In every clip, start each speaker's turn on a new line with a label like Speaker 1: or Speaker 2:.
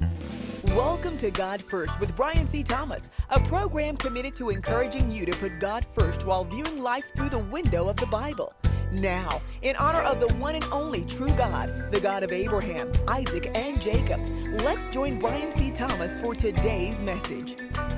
Speaker 1: Welcome to God First with Brian C. Thomas, a program committed to encouraging you to put God first while viewing life through the window of the Bible. Now, in honor of the one and only true God, the God of Abraham, Isaac, and Jacob, let's join Brian C. Thomas for today's message.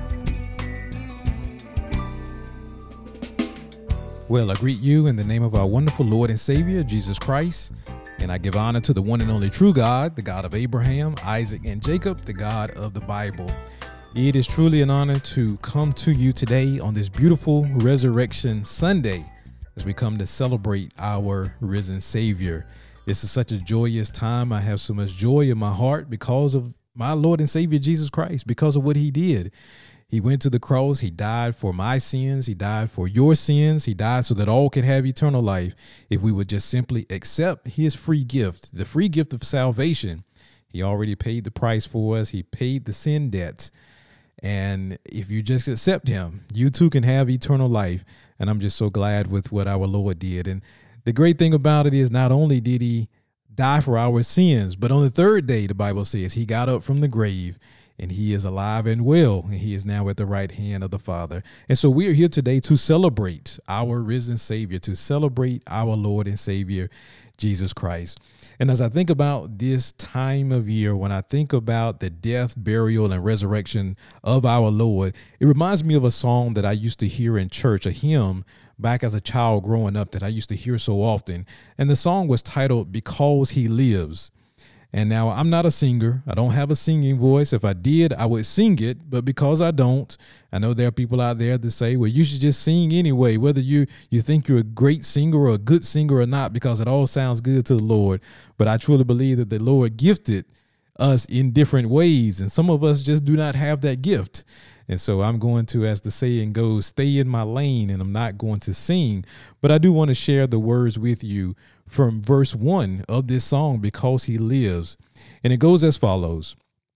Speaker 2: Well, I greet you in the name of our wonderful Lord and Savior, Jesus Christ. And I give honor to the one and only true God, the God of Abraham, Isaac, and Jacob, the God of the Bible. It is truly an honor to come to you today on this beautiful Resurrection Sunday as we come to celebrate our risen Savior. This is such a joyous time. I have so much joy in my heart because of my Lord and Savior, Jesus Christ, because of what he did. He went to the cross. He died for my sins. He died for your sins. He died so that all can have eternal life if we would just simply accept his free gift, the free gift of salvation. He already paid the price for us. He paid the sin debt. And if you just accept him, you too can have eternal life. And I'm just so glad with what our Lord did. And the great thing about it is not only did he die for our sins, but on the third day, the Bible says he got up from the grave. And he is alive and well, and he is now at the right hand of the Father. And so we are here today to celebrate our risen Savior, to celebrate our Lord and Savior, Jesus Christ. And as I think about this time of year, when I think about the death, burial, and resurrection of our Lord, it reminds me of a song that I used to hear in church, a hymn back as a child growing up that I used to hear so often. And the song was titled, "Because He Lives." And now I'm not a singer. I don't have a singing voice. If I did, I would sing it. But because I don't, I know there are people out there that say, well, you should just sing anyway, whether you think you're a great singer or a good singer or not, because it all sounds good to the Lord. But I truly believe that the Lord gifted us in different ways. And some of us just do not have that gift. And so I'm going to, as the saying goes, stay in my lane, and I'm not going to sing. But I do want to share the words with you from verse 1 of this song, "Because He Lives." And it goes as follows.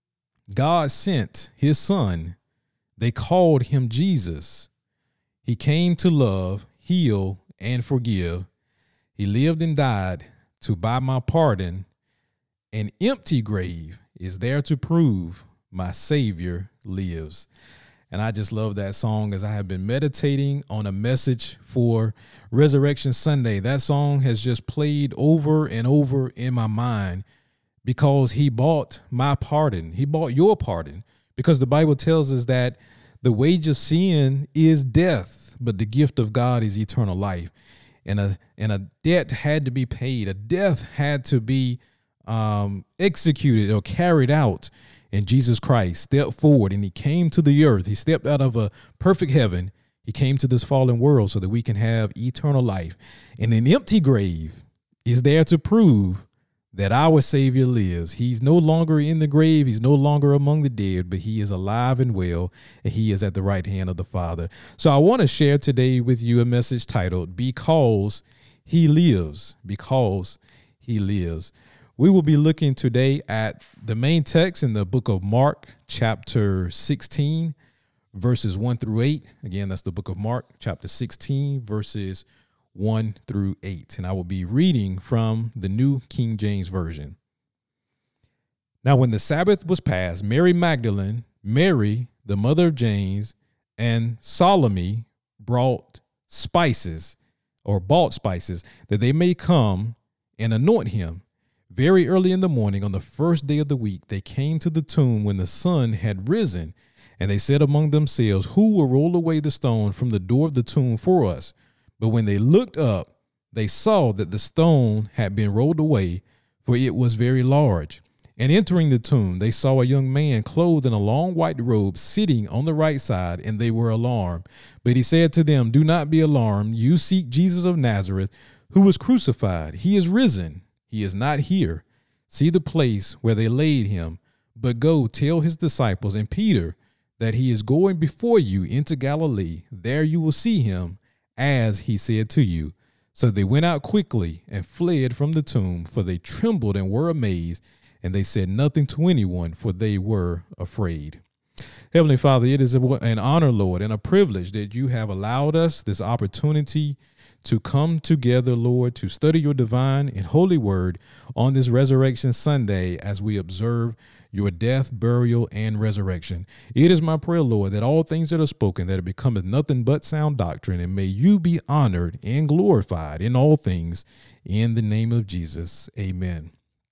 Speaker 2: God sent his son. They called him Jesus. He came to love, heal, and forgive. He lived and died to buy my pardon. An empty grave is there to prove my Savior lives. And I just love that song as I have been meditating on a message for Resurrection Sunday. That song has just played over and over in my mind because he bought my pardon. He bought your pardon, because the Bible tells us that the wage of sin is death, but the gift of God is eternal life. And a debt had to be paid. A death had to be executed or carried out. And Jesus Christ stepped forward and he came to the earth. He stepped out of a perfect heaven. He came to this fallen world so that we can have eternal life. And an empty grave is there to prove that our Savior lives. He's no longer in the grave. He's no longer among the dead, but he is alive and well, and he is at the right hand of the Father. So I want to share today with you a message titled, "Because He Lives." Because He lives. We will be looking today at the main text in the book of Mark, chapter 16, verses 1 through 8. Again, that's the book of Mark, chapter 16, verses 1 through 8. And I will be reading from the New King James Version. Now, when the Sabbath was past, Mary Magdalene, Mary, the mother of James, and Salome bought spices that they may come and anoint him. Very early in the morning on the first day of the week, they came to the tomb when the sun had risen, and they said among themselves, "Who will roll away the stone from the door of the tomb for us?" But when they looked up, they saw that the stone had been rolled away, for it was very large. And entering the tomb, they saw a young man clothed in a long white robe sitting on the right side, and they were alarmed. But he said to them, "Do not be alarmed. You seek Jesus of Nazareth, who was crucified. He is risen. He is not here. See the place where they laid him. But go tell his disciples and Peter that he is going before you into Galilee. There you will see him, as he said to you." So they went out quickly and fled from the tomb, for they trembled and were amazed, and they said nothing to anyone, for they were afraid. Heavenly Father, it is an honor, Lord, and a privilege that you have allowed us this opportunity to come together, Lord, to study your divine and holy word on this Resurrection Sunday as we observe your death, burial, and resurrection. It is my prayer, Lord, that all things that are spoken, that it becometh nothing but sound doctrine, and may you be honored and glorified in all things. In the name of Jesus, amen.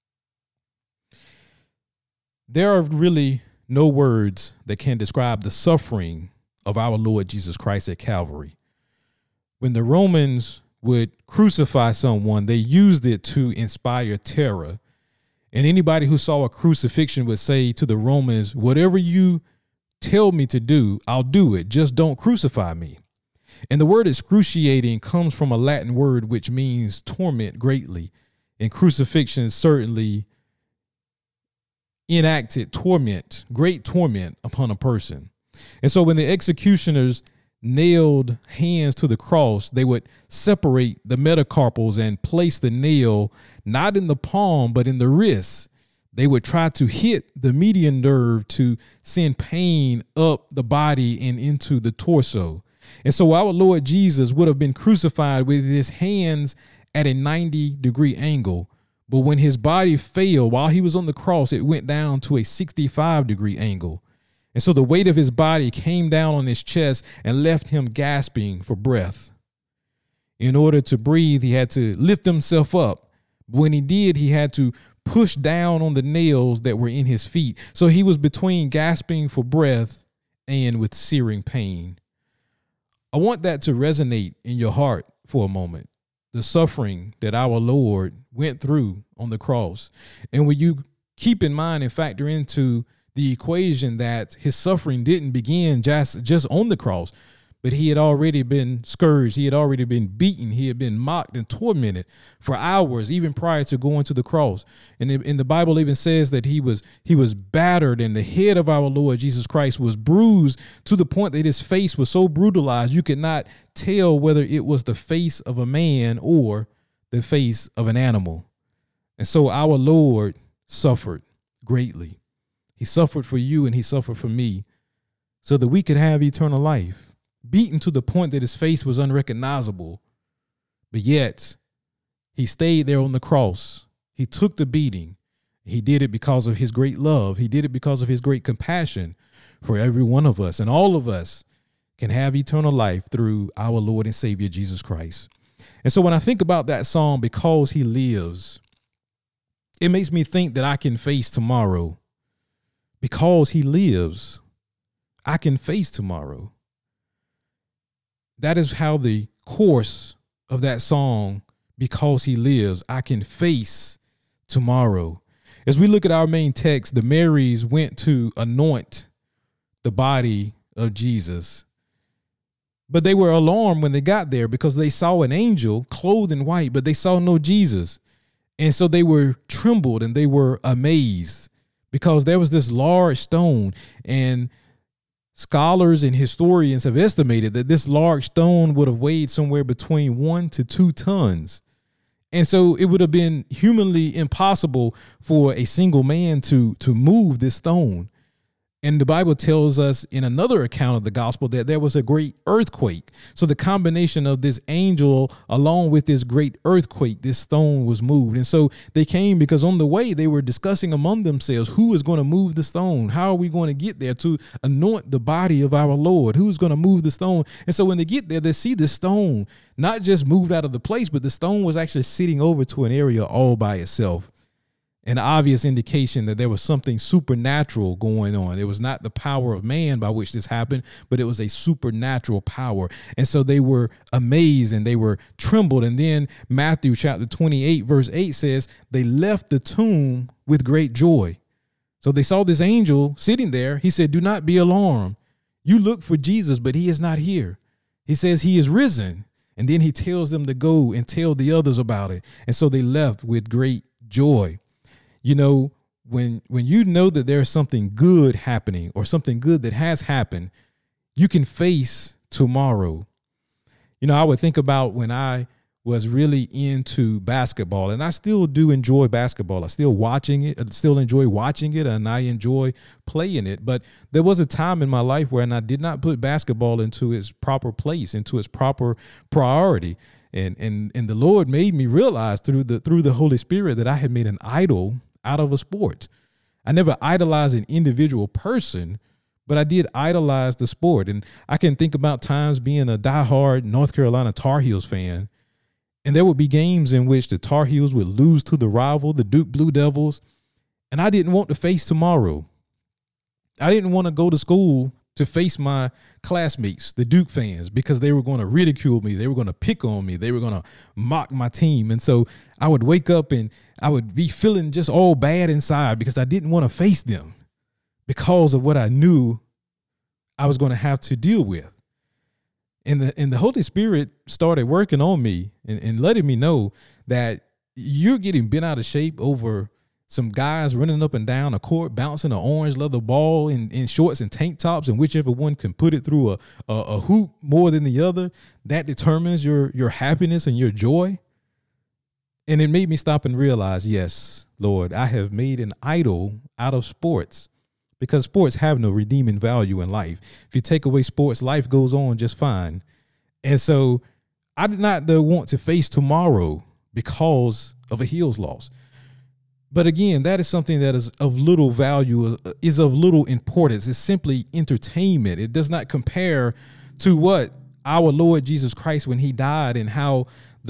Speaker 2: There are really no words that can describe the suffering of our Lord Jesus Christ at Calvary. When the Romans would crucify someone, they used it to inspire terror. And anybody who saw a crucifixion would say to the Romans, whatever you tell me to do, I'll do it. Just don't crucify me. And the word excruciating comes from a Latin word which means torment greatly. And crucifixion certainly enacted torment, great torment upon a person. And so when the executioners nailed hands to the cross, they would separate the metacarpals and place the nail not in the palm, but in the wrist. They would try to hit the median nerve to send pain up the body and into the torso. And so our Lord Jesus would have been crucified with his hands at a 90-degree angle. But when his body fell while he was on the cross, it went down to a 65-degree angle. And so the weight of his body came down on his chest and left him gasping for breath. In order to breathe, he had to lift himself up. When he did, he had to push down on the nails that were in his feet. So he was between gasping for breath and with searing pain. I want that to resonate in your heart for a moment. The suffering that our Lord went through on the cross. And when you keep in mind and factor into the equation that his suffering didn't begin just on the cross, but he had already been scourged. He had already been beaten. He had been mocked and tormented for hours, even prior to going to the cross. And the Bible even says that he was battered, and the head of our Lord Jesus Christ was bruised to the point that his face was so brutalized you could not tell whether it was the face of a man or the face of an animal. And so our Lord suffered greatly. He suffered for you and he suffered for me so that we could have eternal life, beaten to the point that his face was unrecognizable. But yet he stayed there on the cross. He took the beating. He did it because of his great love. He did it because of his great compassion for every one of us. And all of us can have eternal life through our Lord and Savior, Jesus Christ. And so when I think about that song, Because He Lives, it makes me think that I can face tomorrow. Because he lives, I can face tomorrow. That is how the chorus of that song, Because He Lives, I can face tomorrow. As we look at our main text, the Marys went to anoint the body of Jesus. But they were alarmed when they got there because they saw an angel clothed in white, but they saw no Jesus. And so they were trembled and they were amazed, because there was this large stone, and scholars and historians have estimated that this large stone would have weighed somewhere between 1 to 2 tons. And so it would have been humanly impossible for a single man to move this stone. And the Bible tells us in another account of the gospel that there was a great earthquake. So the combination of this angel along with this great earthquake, this stone was moved. And so they came because on the way they were discussing among themselves, who is going to move the stone? How are we going to get there to anoint the body of our Lord? Who's going to move the stone? And so when they get there, they see the stone not just moved out of the place, but the stone was actually sitting over to an area all by itself. An obvious indication that there was something supernatural going on. It was not the power of man by which this happened, but it was a supernatural power. And so they were amazed and they were trembled. And then Matthew chapter 28, verse 8 says, they left the tomb with great joy. So they saw this angel sitting there. He said, do not be alarmed. You look for Jesus, but he is not here. He says he is risen. And then he tells them to go and tell the others about it. And so they left with great joy. You know, when you know that there's something good happening or something good that has happened, you can face tomorrow. You know, I would think about when I was really into basketball, and I still do enjoy basketball. I still enjoy watching it, and I enjoy playing it. But there was a time in my life when I did not put basketball into its proper place, into its proper priority. And the Lord made me realize through the Holy Spirit that I had made an idol out of a sport. I never idolized an individual person, but I did idolize the sport. And I can think about times being a diehard North Carolina Tar Heels fan, and there would be games in which the Tar Heels would lose to the rival, the Duke Blue Devils, and I didn't want to face tomorrow. I didn't want to go to school to face my classmates, the Duke fans, because they were going to ridicule me. They were going to pick on me. They were going to mock my team. And so I would wake up and I would be feeling just all bad inside because I didn't want to face them because of what I knew I was going to have to deal with. And the Holy Spirit started working on me and letting me know that you're getting bent out of shape over some guys running up and down a court, bouncing an orange leather ball in shorts and tank tops, and whichever one can put it through a hoop more than the other, that determines your happiness and your joy. And it made me stop and realize, yes, Lord, I have made an idol out of sports because sports have no redeeming value in life. If you take away sports, life goes on just fine. And so I did not want to face tomorrow because of a Heels loss. But again, that is something that is of little value, is of little importance. It's simply entertainment. It does not compare to what our Lord Jesus Christ, when he died, and how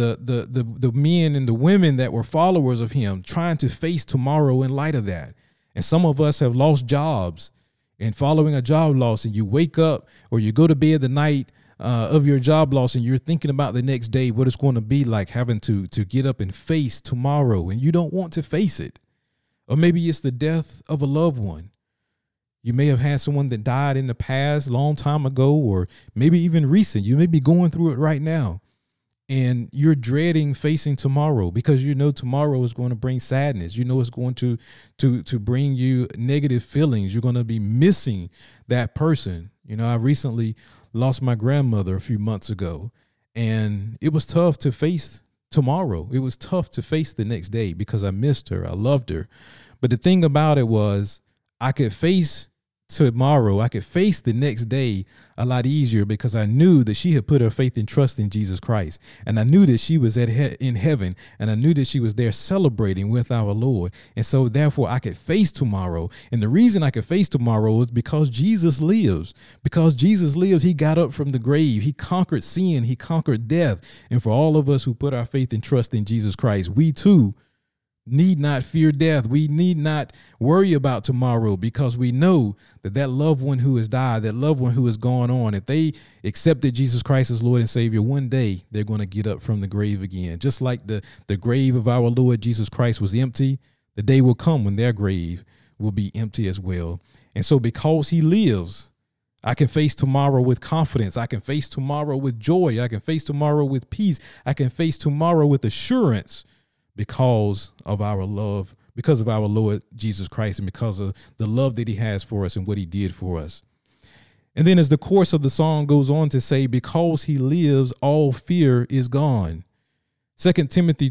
Speaker 2: the men and the women that were followers of him trying to face tomorrow in light of that. And some of us have lost jobs, and following a job loss, and you wake up or you go to bed the night of your job loss, and you're thinking about the next day, what it's going to be like having to get up and face tomorrow, and you don't want to face it. Or maybe it's the death of a loved one. You may have had someone that died in the past, long time ago, or maybe even recent. You may be going through it right now, and you're dreading facing tomorrow because you know tomorrow is going to bring sadness. You know it's going to bring you negative feelings. You're going to be missing that person. You know, I recently lost my grandmother a few months ago, and it was tough to face tomorrow. It was tough to face the next day because I missed her. I loved her. But the thing about it was I could face tomorrow. I could face the next day a lot easier because I knew that she had put her faith and trust in Jesus Christ. And I knew that she was in heaven, and I knew that she was there celebrating with our Lord. And so therefore I could face tomorrow. And the reason I could face tomorrow is because Jesus lives. Because Jesus lives, he got up from the grave. He conquered sin. He conquered death. And for all of us who put our faith and trust in Jesus Christ, we too need not fear death. We need not worry about tomorrow because we know that loved one who has died, that loved one who has gone on, if they accepted Jesus Christ as Lord and Savior, one day they're going to get up from the grave again. Just like the grave of our Lord Jesus Christ was empty, the day will come when their grave will be empty as well. And so because he lives, I can face tomorrow with confidence. I can face tomorrow with joy. I can face tomorrow with peace. I can face tomorrow with assurance, because of our love, because of our Lord Jesus Christ, and because of the love that he has for us and what he did for us. And then as the course of the song goes on to say, because he lives, all fear is gone. 2 Timothy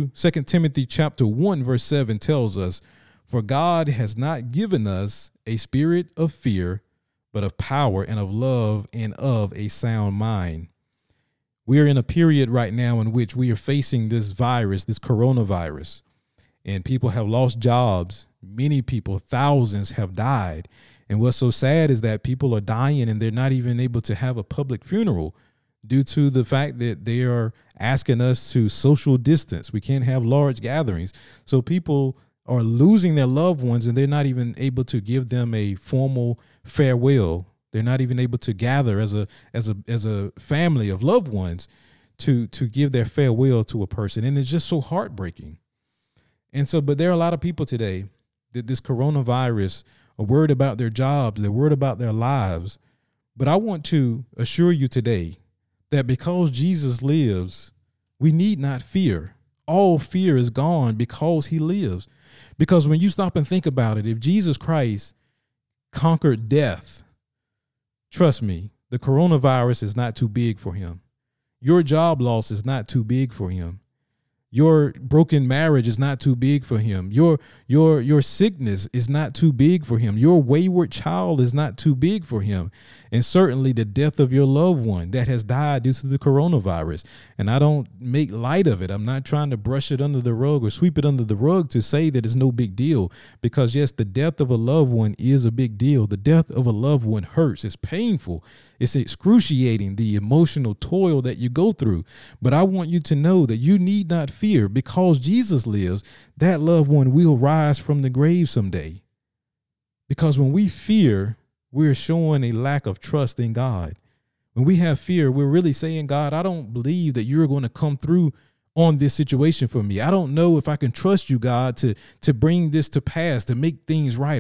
Speaker 2: chapter 1, verse 7 tells us, for God has not given us a spirit of fear, but of power and of love and of a sound mind. We are in a period right now in which we are facing this virus, this coronavirus, and people have lost jobs. Many people, thousands, have died. And what's so sad is that people are dying and they're not even able to have a public funeral due to the fact that they are asking us to social distance. We can't have large gatherings. So people are losing their loved ones and they're not even able to give them a formal farewell. They're not even able to gather as a family of loved ones to give their farewell to a person. And it's just so heartbreaking. And so, but there are a lot of people today that this coronavirus are worried about their jobs. They're worried about their lives. But I want to assure you today that because Jesus lives, we need not fear. All fear is gone because he lives. Because when you stop and think about it, if Jesus Christ conquered death, trust me, the coronavirus is not too big for him. Your job loss is not too big for him. Your broken marriage is not too big for him. Your sickness is not too big for him. Your wayward child is not too big for him. And certainly the death of your loved one that has died due to the coronavirus. And I don't make light of it. I'm not trying to brush it under the rug or sweep it under the rug to say that it's no big deal, because yes, the death of a loved one is a big deal. The death of a loved one hurts. It's painful. It's excruciating, the emotional toil that you go through. But I want you to know that you need not fear, because Jesus lives. That loved one will rise from the grave someday. Because when we fear, we're showing a lack of trust in God. When we have fear, we're really saying, God, I don't believe that you're going to come through on this situation for me. I don't know if I can trust you, God, to bring this to pass, to make things right.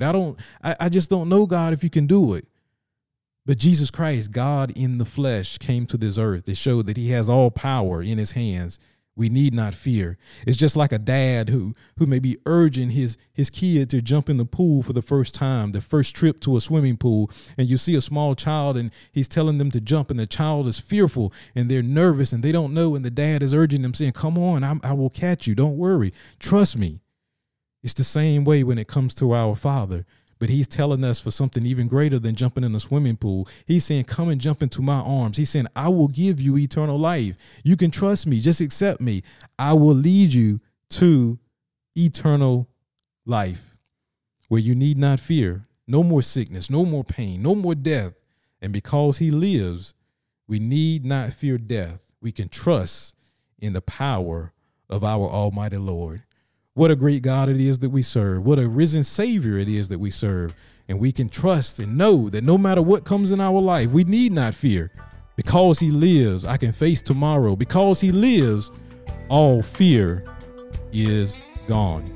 Speaker 2: I just don't know, God, if you can do it. But Jesus Christ, God in the flesh, came to this earth to show that he has all power in his hands. We need not fear. It's just like a dad who may be urging his kid to jump in the pool for the first time, the first trip to a swimming pool. And you see a small child and he's telling them to jump, and the child is fearful and they're nervous and they don't know. And the dad is urging them, saying, come on, I will catch you. Don't worry. Trust me. It's the same way when it comes to our Father. But he's telling us for something even greater than jumping in a swimming pool. He's saying, come and jump into my arms. He's saying, I will give you eternal life. You can trust me. Just accept me. I will lead you to eternal life where you need not fear. No more sickness, no more pain, no more death. And because he lives, we need not fear death. We can trust in the power of our Almighty Lord. What a great God it is that we serve. What a risen Savior it is that we serve. And we can trust and know that no matter what comes in our life, we need not fear. Because he lives, I can face tomorrow. Because he lives, all fear is gone.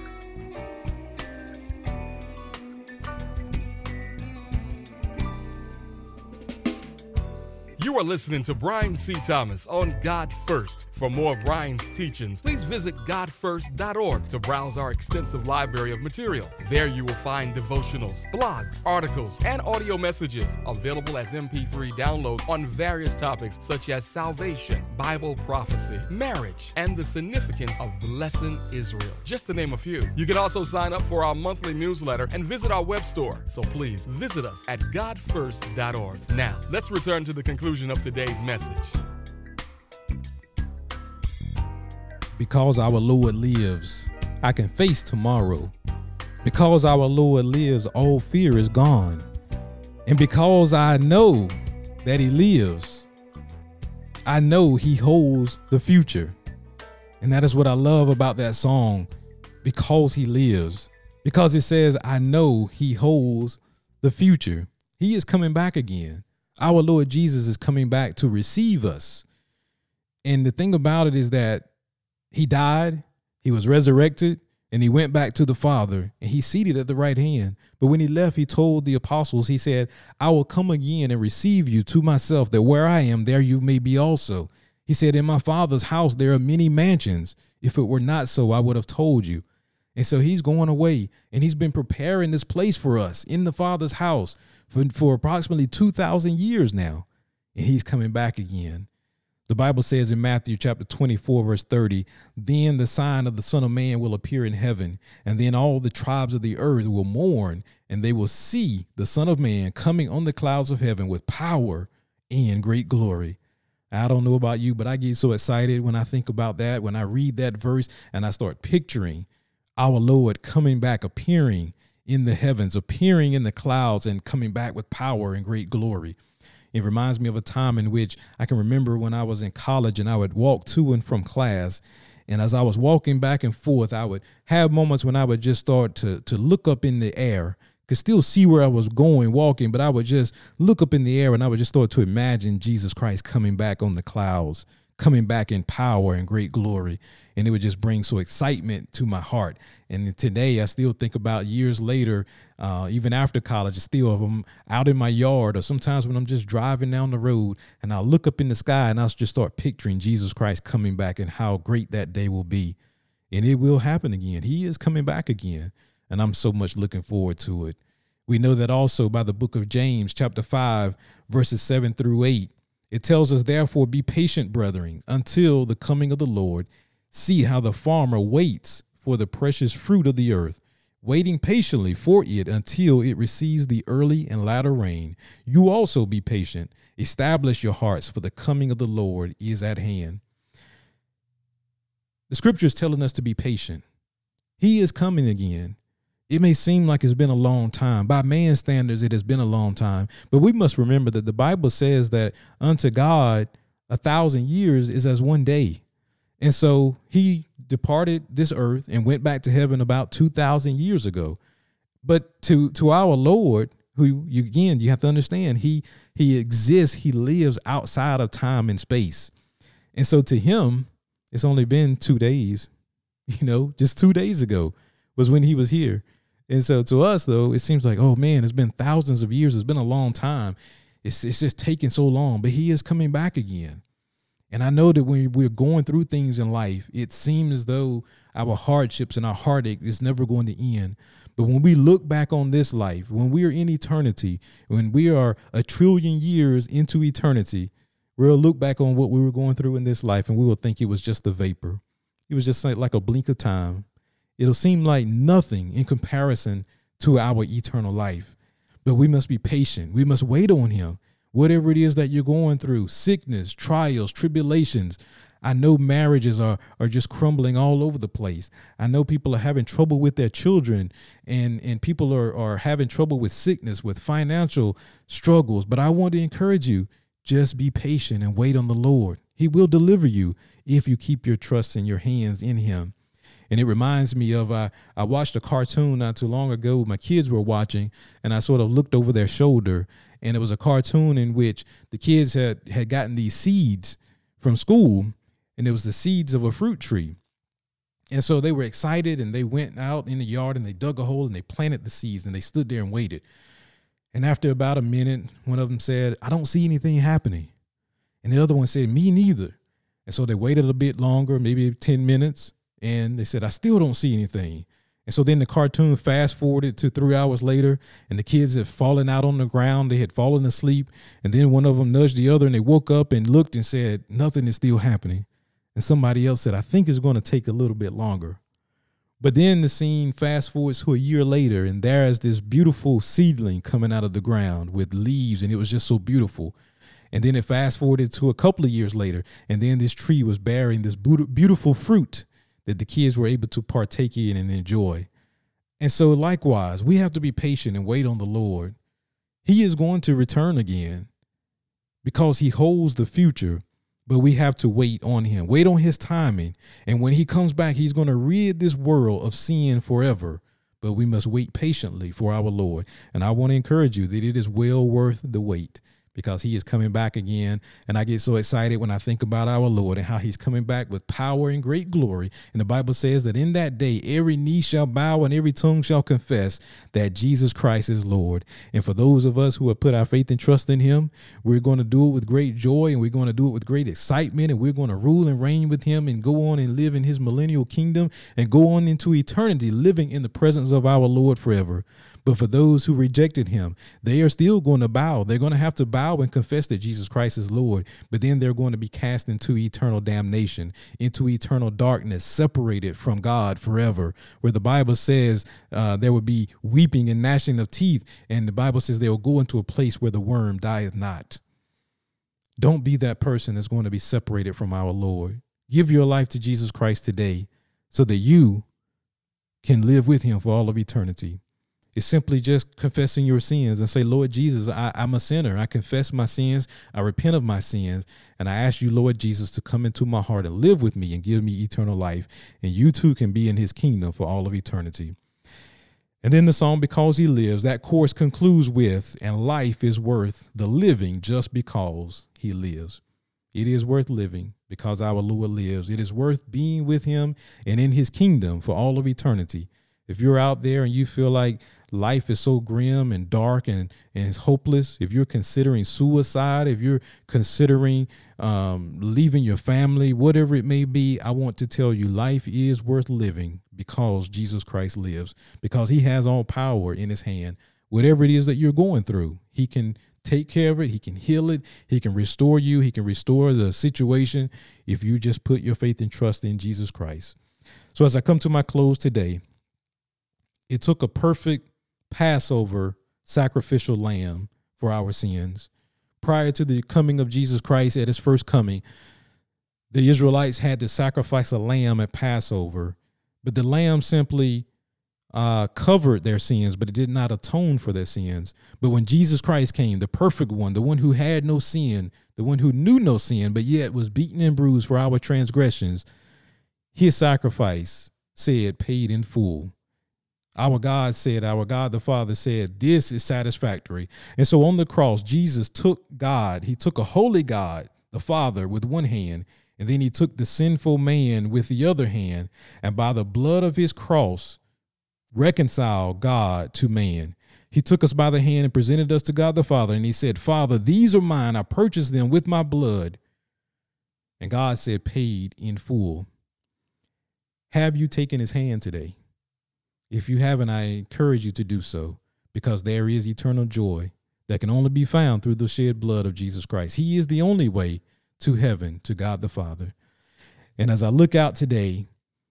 Speaker 3: You are listening to Brian C. Thomas on God First. For more of Brian's teachings, please visit godfirst.org to browse our extensive library of material. There you will find devotionals, blogs, articles, and audio messages available as MP3 downloads on various topics such as salvation, Bible prophecy, marriage, and the significance of blessing Israel, just to name a few. You can also sign up for our monthly newsletter and visit our web store. So please visit us at godfirst.org. Now, let's return to the conclusion of today's message.
Speaker 2: Because our Lord lives, I can face tomorrow. Because our Lord lives, all fear is gone. And because I know that he lives, I know he holds the future. And that is what I love about that song, because he lives. Because it says, I know he holds the future. He is coming back again. Our Lord Jesus is coming back to receive us. And the thing about it is that he died, he was resurrected, and he went back to the Father, and he's seated at the right hand. But when he left, he told the apostles, he said, I will come again and receive you to myself, that where I am, there you may be also. He said, in my Father's house, there are many mansions. If it were not so, I would have told you. And so he's going away, and he's been preparing this place for us in the Father's house for approximately 2,000 years now. And he's coming back again. The Bible says in Matthew chapter 24, verse 30, then the sign of the Son of Man will appear in heaven, and then all the tribes of the earth will mourn, and they will see the Son of Man coming on the clouds of heaven with power and great glory. I don't know about you, but I get so excited when I think about that, when I read that verse and I start picturing our Lord coming back, appearing in the heavens, appearing in the clouds, and coming back with power and great glory. It reminds me of a time in which I can remember when I was in college and I would walk to and from class. And as I was walking back and forth, I would have moments when I would just start to look up in the air, could still see where I was going walking, but I would just look up in the air and I would just start to imagine Jesus Christ coming back on the clouds, coming back in power and great glory. And it would just bring so excitement to my heart. And today I still think about years later, even after college, still if I'm out in my yard or sometimes when I'm just driving down the road and I'll look up in the sky and I'll just start picturing Jesus Christ coming back and how great that day will be. And it will happen again. He is coming back again. And I'm so much looking forward to it. We know that also by the book of James, chapter 5, verses 7-8. It tells us, therefore, be patient, brethren, until the coming of the Lord. See how the farmer waits for the precious fruit of the earth, waiting patiently for it until it receives the early and latter rain. You also be patient. Establish your hearts, for the coming of the Lord is at hand. The scripture is telling us to be patient. He is coming again. It may seem like it's been a long time. By man's standards, it has been a long time. But we must remember that the Bible says that unto God, 1,000 years is as one day. And so he departed this earth and went back to heaven about 2,000 years ago. But to our Lord, who you have to understand, he exists, he lives outside of time and space. And so to him, it's only been 2 days, just 2 days ago was when he was here. And so to us, though, it seems like, oh, man, it's been thousands of years. It's been a long time. It's just taking so long. But he is coming back again. And I know that when we're going through things in life, it seems as though our hardships and our heartache is never going to end. But when we look back on this life, when we are in eternity, when we are 1 trillion years into eternity, we'll look back on what we were going through in this life and we will think it was just a vapor. It was just like a blink of time. It'll seem like nothing in comparison to our eternal life. But we must be patient. We must wait on him. Whatever it is that you're going through, sickness, trials, tribulations. I know marriages are just crumbling all over the place. I know people are having trouble with their children and people are having trouble with sickness, with financial struggles. But I want to encourage you, just be patient and wait on the Lord. He will deliver you if you keep your trust in your hands in him. And it reminds me of, I watched a cartoon not too long ago. My kids were watching, and I sort of looked over their shoulder, and it was a cartoon in which the kids had gotten these seeds from school, and it was the seeds of a fruit tree. And so they were excited, and they went out in the yard, and they dug a hole, and they planted the seeds, and they stood there and waited. And after about a minute, one of them said, I don't see anything happening. And the other one said, me neither. And so they waited a bit longer, maybe 10 minutes. And they said, I still don't see anything. And so then the cartoon fast forwarded to 3 hours later, and the kids had fallen out on the ground. They had fallen asleep. And then one of them nudged the other, and they woke up and looked and said, nothing is still happening. And somebody else said, I think it's going to take a little bit longer. But then the scene fast forwards to a year later, and there is this beautiful seedling coming out of the ground with leaves, and it was just so beautiful. And then it fast forwarded to a couple of years later, and then this tree was bearing this beautiful fruit that the kids were able to partake in and enjoy. And so likewise, we have to be patient and wait on the Lord. He is going to return again because he holds the future, but we have to wait on him, wait on his timing. And when he comes back, he's going to rid this world of sin forever. But we must wait patiently for our Lord. And I want to encourage you that it is well worth the wait, because he is coming back again. And I get so excited when I think about our Lord and how he's coming back with power and great glory. And the Bible says that in that day, every knee shall bow and every tongue shall confess that Jesus Christ is Lord. And for those of us who have put our faith and trust in him, we're going to do it with great joy, and we're going to do it with great excitement, and we're going to rule and reign with him and go on and live in his millennial kingdom and go on into eternity, living in the presence of our Lord forever. But for those who rejected him, they are still going to bow. They're going to have to bow and confess that Jesus Christ is Lord. But then they're going to be cast into eternal damnation, into eternal darkness, separated from God forever, where the Bible says there will be weeping and gnashing of teeth. And the Bible says they will go into a place where the worm dieth not. Don't be that person that's going to be separated from our Lord. Give your life to Jesus Christ today so that you can live with him for all of eternity. It's simply just confessing your sins and say, Lord Jesus, I'm a sinner. I confess my sins. I repent of my sins. And I ask you, Lord Jesus, to come into my heart and live with me and give me eternal life. And you too can be in his kingdom for all of eternity. And then the song, Because He Lives, that chorus concludes with, and life is worth the living just because he lives. It is worth living because our Lord lives. It is worth being with him and in his kingdom for all of eternity. If you're out there and you feel like life is so grim and dark and it's hopeless, if you're considering suicide, if you're considering leaving your family, whatever it may be, I want to tell you life is worth living because Jesus Christ lives, because he has all power in his hand. Whatever it is that you're going through, he can take care of it. He can heal it. He can restore you. He can restore the situation if you just put your faith and trust in Jesus Christ. So as I come to my close today, it took a perfect Passover sacrificial lamb for our sins. Prior to the coming of Jesus Christ at his first coming, the Israelites had to sacrifice a lamb at Passover, but the lamb simply covered their sins, but it did not atone for their sins. But when Jesus Christ came, the perfect one, the one who had no sin, the one who knew no sin, but yet was beaten and bruised for our transgressions, his sacrifice said, paid in full. Our God the Father said, this is satisfactory. And so on the cross, Jesus took God. He took a holy God, the Father, with one hand, and then he took the sinful man with the other hand, and by the blood of his cross, reconciled God to man. He took us by the hand and presented us to God the Father, and he said, Father, these are mine. I purchased them with my blood. And God said, paid in full. Have you taken his hand today? If you haven't, I encourage you to do so, because there is eternal joy that can only be found through the shed blood of Jesus Christ. He is the only way to heaven, to God the Father. And as I look out today,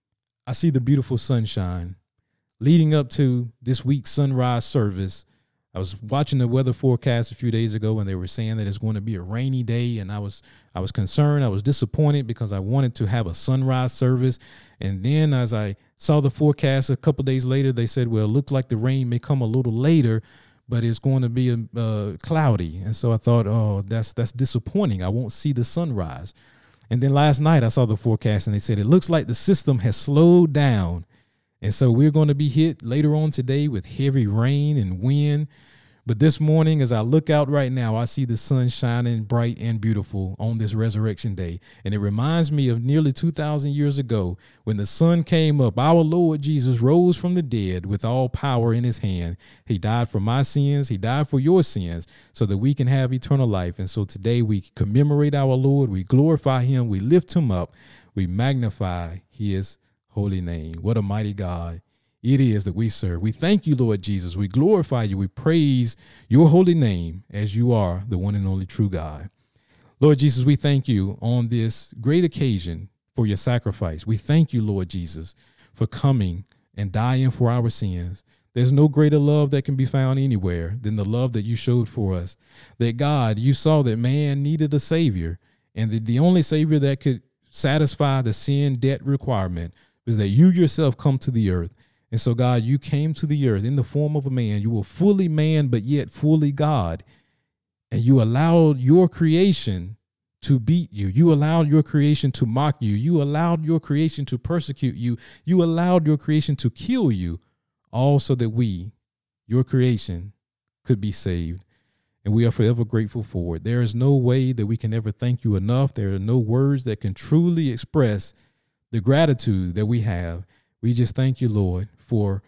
Speaker 2: I see the beautiful sunshine. Leading up to this week's sunrise service, I was watching the weather forecast a few days ago, and they were saying that it's going to be a rainy day. And I was concerned. I was disappointed because I wanted to have a sunrise service. And then as I saw the forecast a couple of days later, they said, well, it looks like the rain may come a little later, but it's going to be cloudy. And so I thought, oh, that's disappointing. I won't see the sunrise. And then last night I saw the forecast, and they said it looks like the system has slowed down. And so we're going to be hit later on today with heavy rain and wind. But this morning, as I look out right now, I see the sun shining bright and beautiful on this resurrection day. And it reminds me of nearly 2,000 years ago when the sun came up. Our Lord Jesus rose from the dead with all power in his hand. He died for my sins. He died for your sins so that we can have eternal life. And so today we commemorate our Lord. We glorify him. We lift him up. We magnify his holy name. What a mighty God it is that we serve. We thank you, Lord Jesus. We glorify you. We praise your holy name as you are the one and only true God. Lord Jesus, we thank you on this great occasion for your sacrifice. We thank you, Lord Jesus, for coming and dying for our sins. There's no greater love that can be found anywhere than the love that you showed for us. That God, you saw that man needed a savior, and that the only savior that could satisfy the sin debt requirement was that you yourself come to the earth. And so, God, you came to the earth in the form of a man. You were fully man, but yet fully God. And you allowed your creation to beat you. You allowed your creation to mock you. You allowed your creation to persecute you. You allowed your creation to kill you, all so that we, your creation, could be saved. And we are forever grateful for it. There is no way that we can ever thank you enough. There are no words that can truly express the gratitude that we have. We just thank you, Lord, for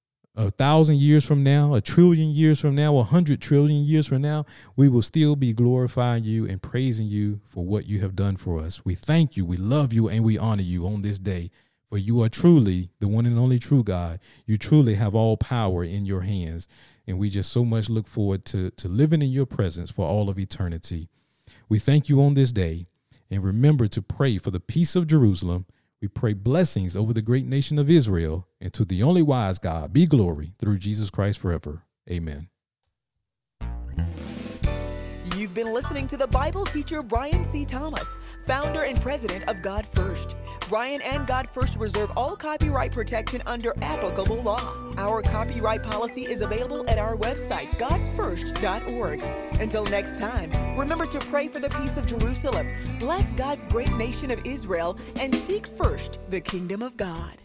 Speaker 2: 1,000 years from now, 1,000,000,000,000 years from now, 100,000,000,000,000 years from now, we will still be glorifying you and praising you for what you have done for us. We thank you, we love you, and we honor you on this day, for you are truly the one and only true God. You truly have all power in your hands, and we just so much look forward to living in your presence for all of eternity. We thank you on this day, and remember to pray for the peace of Jerusalem. We pray blessings over the great nation of Israel, and to the only wise God be glory through Jesus Christ forever. Amen.
Speaker 1: You've been listening to the Bible teacher Brian C. Thomas, founder and president of God First. Brian and God First reserve all copyright protection under applicable law. Our copyright policy is available at our website, godfirst.org. Until next time, remember to pray for the peace of Jerusalem, bless God's great nation of Israel, and seek first the kingdom of God.